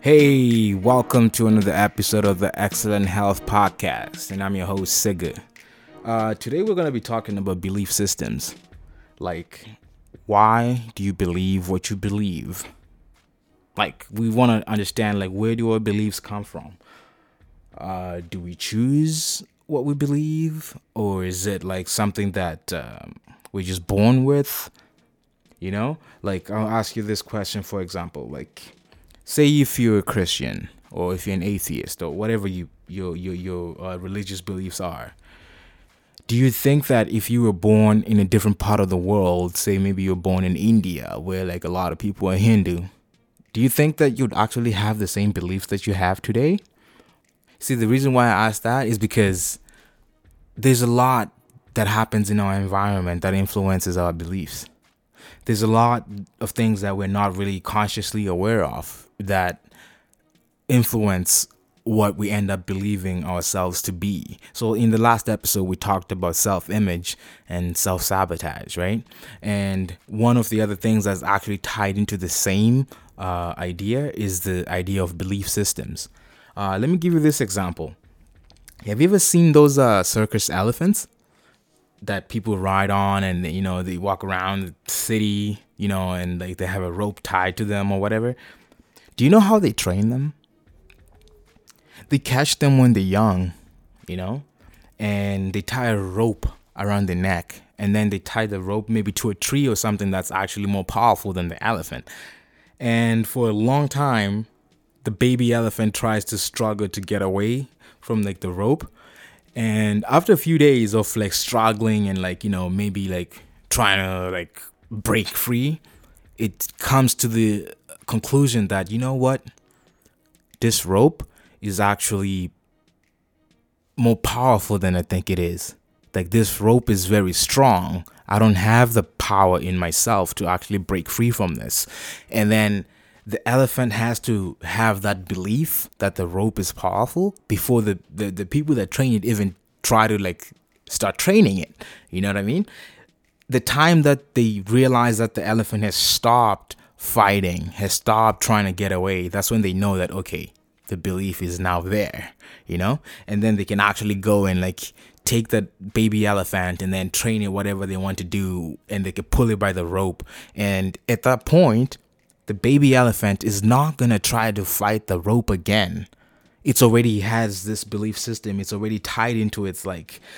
Hey, welcome to another episode of the Excellent Health Podcast, and I'm your host, Siga. Today we're going to be talking about belief systems. Like, why do you believe what you believe? Like, we want to understand, where do our beliefs come from? Do we choose what we believe? Or is it, something that we're just born with? I'll ask you this question, for example, say if you're a Christian or if you're an atheist or whatever your religious beliefs are. Do you think that if you were born in a different part of the world, say maybe you're born in India where a lot of people are Hindu, do you think that you'd actually have the same beliefs that you have today? See, the reason why I ask that is because there's a lot that happens in our environment that influences our beliefs. There's a lot of things that we're not really consciously aware of that influence what we end up believing ourselves to be. So in the last episode, we talked about self-image and self-sabotage, right? And one of the other things that's actually tied into the same idea is the idea of belief systems. Let me give you this example. Have you ever seen those circus elephants that people ride on, and they walk around the city, and they have a rope tied to them or whatever? Do you know how they train them? They catch them when they're young, and they tie a rope around their neck, and then they tie the rope maybe to a tree or something that's actually more powerful than the elephant. And for a long time, the baby elephant tries to struggle to get away from the rope. And after a few days of struggling and maybe trying to break free, it comes to the conclusion that, you know what, this rope is actually more powerful than I think it is. This rope is very strong. I don't have the power in myself to actually break free from this. And then the elephant has to have that belief that the rope is powerful before the people that train it even try to start training it. You know what I mean? The time that they realize that the elephant has stopped fighting, has stopped trying to get away, that's when they know that, okay, the belief is now there, and then they can actually go and take that baby elephant and then train it whatever they want to do, and they can pull it by the rope. And at that point, the baby elephant is not going to try to fight the rope again. It's already has this belief system. It's already tied into its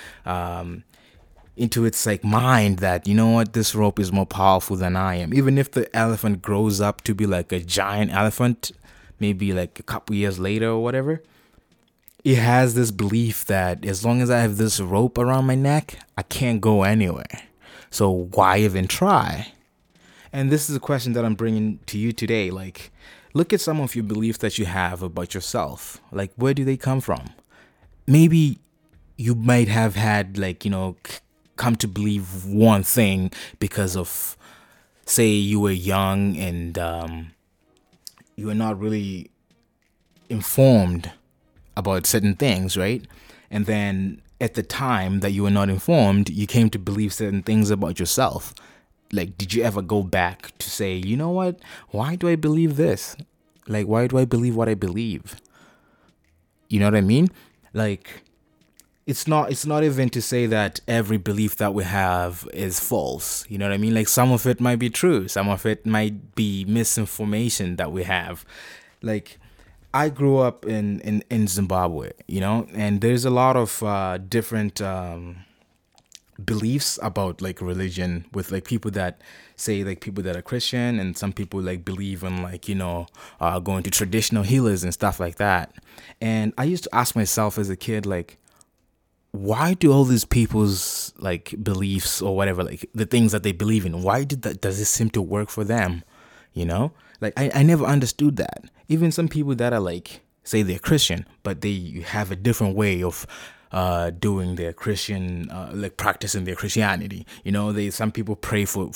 mind that, you know what, this rope is more powerful than I am. Even if the elephant grows up to be a giant elephant, maybe a couple years later or whatever, it has this belief that as long as I have this rope around my neck, I can't go anywhere. So why even try? And this is a question that I'm bringing to you today. Look at some of your beliefs that you have about yourself. Where do they come from? Maybe you might have had, come to believe one thing because of, say, you were young and you were not really informed about certain things, right? And then at the time that you were not informed, you came to believe certain things about yourself. Did you ever go back to say, you know what? Why do I believe this? Why do I believe what I believe? You know what I mean? It's not even to say that every belief that we have is false. You know what I mean? Some of it might be true. Some of it might be misinformation that we have. I grew up in Zimbabwe, and there's a lot of different beliefs about religion with people that say people that are Christian, and some people believe in going to traditional healers and stuff like that. And I used to ask myself as a kid, why do all these people's beliefs or whatever, the things that they believe in, why does it seem to work for them? I never understood that. Even some people that are say they're Christian, but they have a different way of doing their Christian, practicing their Christianity. Some people pray for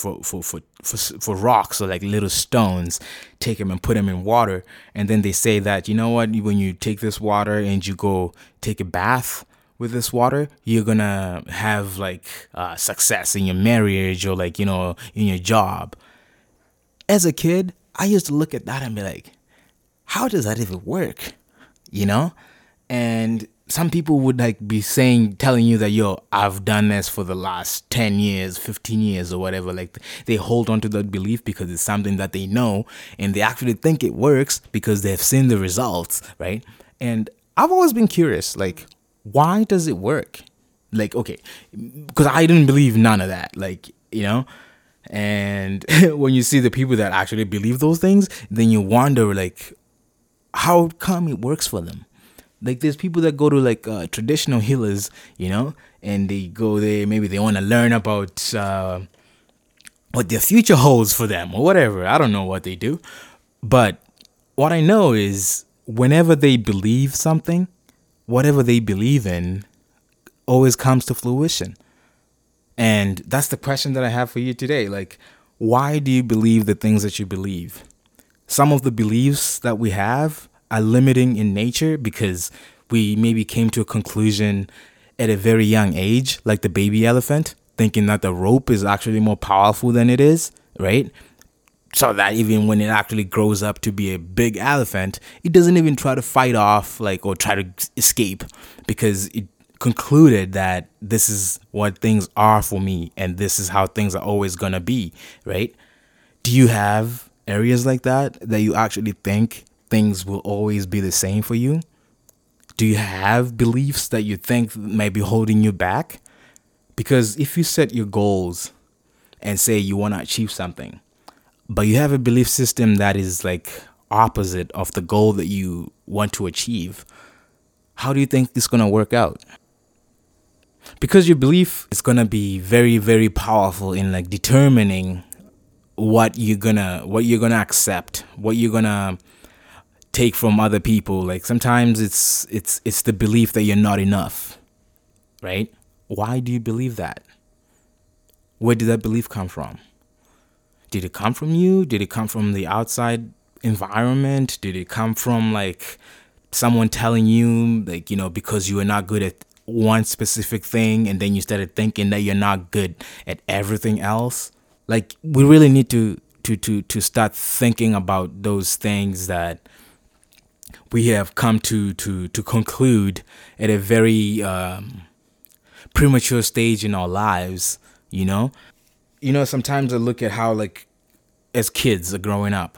rocks or little stones, take them and put them in water, and then they say that, you know what, when you take this water and you go take a bath with this water, you're gonna have success in your marriage or in your job. As a kid, I used to look at that and be like, how does that even work? You know? And some people would like be saying, telling you that, yo, I've done this for the last 10 years, 15 years or whatever. Like they hold on to that belief because it's something that they know and they actually think it works because they've seen the results, right? And I've always been curious, like, why does it work? Like, okay, because I didn't believe none of that, like, you know? And when you see the people that actually believe those things, then you wonder, like, how come it works for them? Like there's people that go to like traditional healers, you know, and they go there, maybe they want to learn about what their future holds for them or whatever. I don't know what they do. But what I know is whenever they believe something, whatever they believe in always comes to fruition. And that's the question that I have for you today. Like, why do you believe the things that you believe? Some of the beliefs that we have are limiting in nature because we maybe came to a conclusion at a very young age, like the baby elephant, thinking that the rope is actually more powerful than it is, right? So that even when it actually grows up to be a big elephant, it doesn't even try to fight off like or try to escape because it concluded that this is what things are for me and this is how things are always gonna be, right? Do you have areas like that you actually think things will always be the same for you? Do you have beliefs that you think may be holding you back? Because if you set your goals and say you want to achieve something, but you have a belief system that is like opposite of the goal that you want to achieve, how do you think this is going to work out? Because your belief is going to be very, very powerful in like determining what you're gonna accept, what you're gonna take from other people. Like sometimes it's the belief that you're not enough, right? Why do you believe that? Where did that belief come from? Did it come from you? Did it come from the outside environment? Did it come from like someone telling you like, you know, because you were not good at one specific thing and then you started thinking that you're not good at everything else? Like we really need to start thinking about those things that we have come to conclude at a very premature stage in our lives. Sometimes I look at how like as kids are growing up,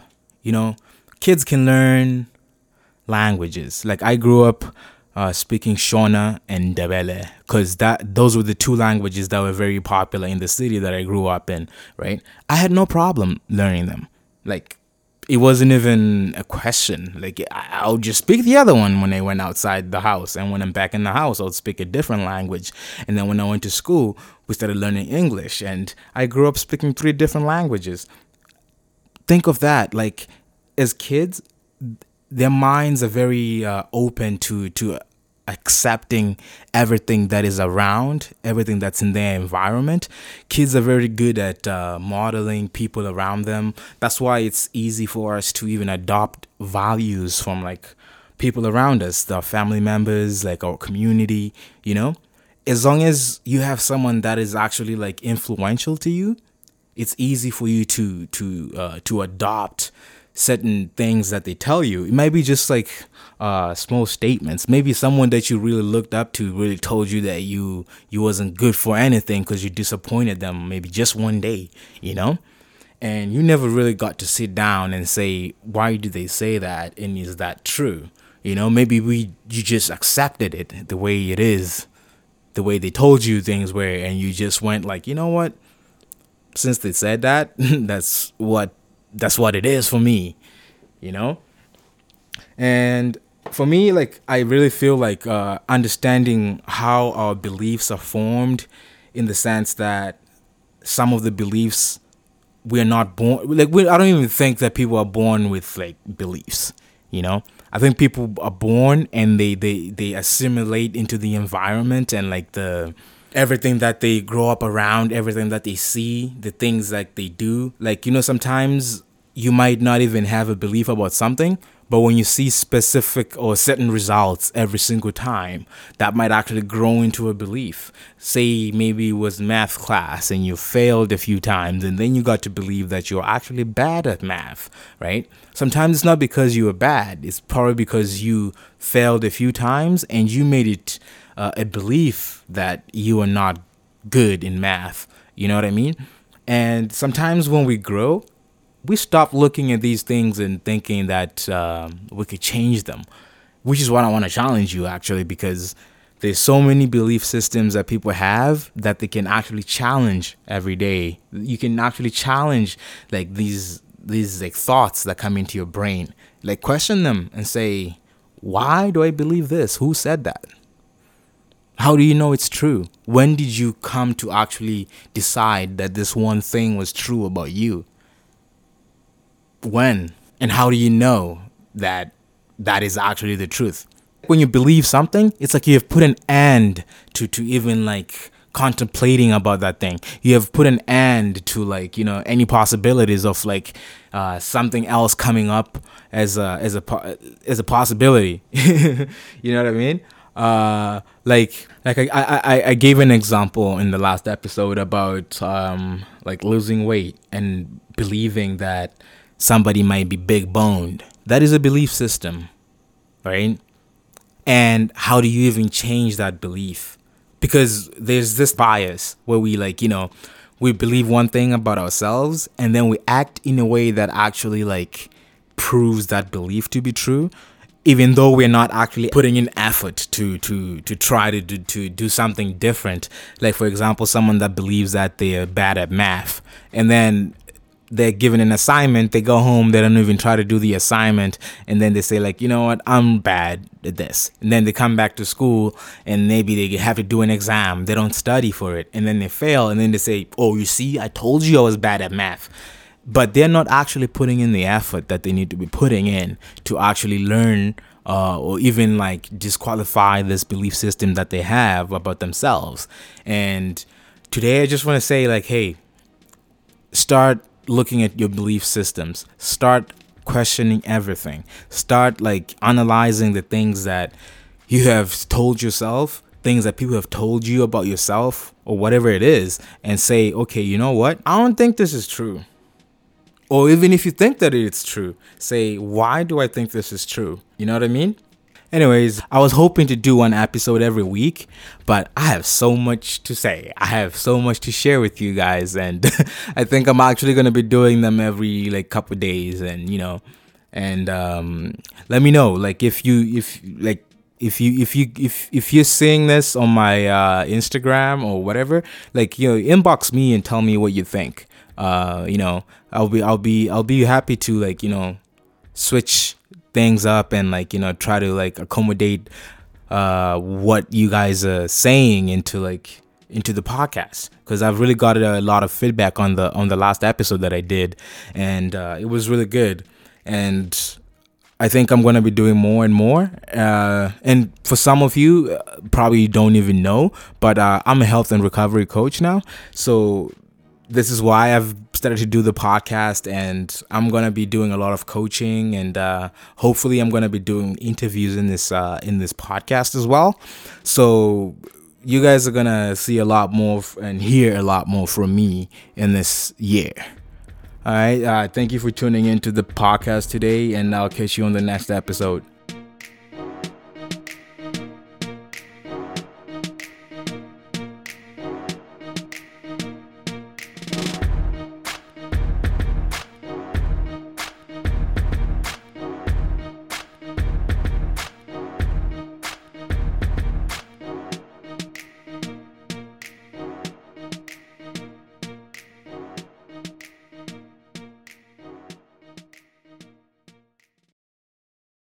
kids can learn languages. Like I grew up speaking Shona and Ndebele because those were the two languages that were very popular in the city that I grew up in, right? I had no problem learning them. Like it wasn't even a question. Like I would just speak the other one when I went outside the house, and when I'm back in the house, I would speak a different language. And then when I went to school, we started learning English, and I grew up speaking 3 different languages. Think of that. Like as kids, their minds are very open to accepting everything that is around, everything that's in their environment. Kids are very good at modeling people around them. That's why it's easy for us to even adopt values from like people around us, the family members, like our community, As long as you have someone that is actually like influential to you, it's easy for you to adopt certain things that they tell you. It might be just like small statements. Maybe someone that you really looked up to really told you that you wasn't good for anything because you disappointed them maybe just one day, and you never really got to sit down and say, why do they say that, and is that true? Maybe you just accepted it the way it is, the way they told you things were, and you just went like, you know what, since they said that, that's what it is for me, And for me, like, I really feel like understanding how our beliefs are formed, in the sense that some of the beliefs we're not born, like, I don't even think that people are born with like beliefs, I think people are born and they assimilate into the environment and like everything that they grow up around, everything that they see, the things that they do. Like, sometimes you might not even have a belief about something, but when you see specific or certain results every single time, that might actually grow into a belief. Say maybe it was math class and you failed a few times, and then you got to believe that you're actually bad at math, right? Sometimes it's not because you were bad, it's probably because you failed a few times and you made it a belief that you are not good in math. You know what I mean? And sometimes when we grow, we stop looking at these things and thinking that we could change them, which is what I want to challenge you, actually, because there's so many belief systems that people have that they can actually challenge every day. You can actually challenge like these like thoughts that come into your brain, like question them and say, why do I believe this? Who said that? How do you know it's true? When did you come to actually decide that this one thing was true about you? When? And how do you know that that is actually the truth? When you believe something, it's like you have put an end to even like contemplating about that thing. You have put an end to like, any possibilities of like something else coming up as a possibility. You know what I mean? Like I gave an example in the last episode about like losing weight and believing that somebody might be big boned. That is a belief system, right? And how do you even change that belief? Because there's this bias where we we believe one thing about ourselves and then we act in a way that actually like proves that belief to be true, even though we're not actually putting in effort to try to do something different. Like, for example, someone that believes that they're bad at math and then they're given an assignment, they go home, they don't even try to do the assignment, and then they say like, you know what, I'm bad at this. And then they come back to school and maybe they have to do an exam, they don't study for it, and then they fail, and then they say, oh, you see, I told you I was bad at math. But they're not actually putting in the effort that they need to be putting in to actually learn or even like disqualify this belief system that they have about themselves. And today I just want to say like, hey, start looking at your belief systems, start questioning everything, start like analyzing the things that you have told yourself, things that people have told you about yourself or whatever it is, and say, okay, you know what, I don't think this is true. Or even if you think that it's true, say, why do I think this is true? You know what I mean? Anyways, I was hoping to do one episode every week, but I have so much to say. I have so much to share with you guys, and I think I'm actually going to be doing them every like couple days, and let me know like if you're seeing this on my Instagram or whatever, like, inbox me and tell me what you think. I'll be happy to like, switch things up and like, try to like accommodate what you guys are saying into the podcast, because I've really got a lot of feedback on the last episode that I did, and it was really good, and I think I'm going to be doing more and more. And for some of you, probably don't even know, but I'm a health and recovery coach now. So this is why I've started to do the podcast, and I'm going to be doing a lot of coaching, and hopefully I'm going to be doing interviews in this podcast as well. So you guys are going to see a lot more and hear a lot more from me in this year. All right. Thank you for tuning into the podcast today, and I'll catch you on the next episode.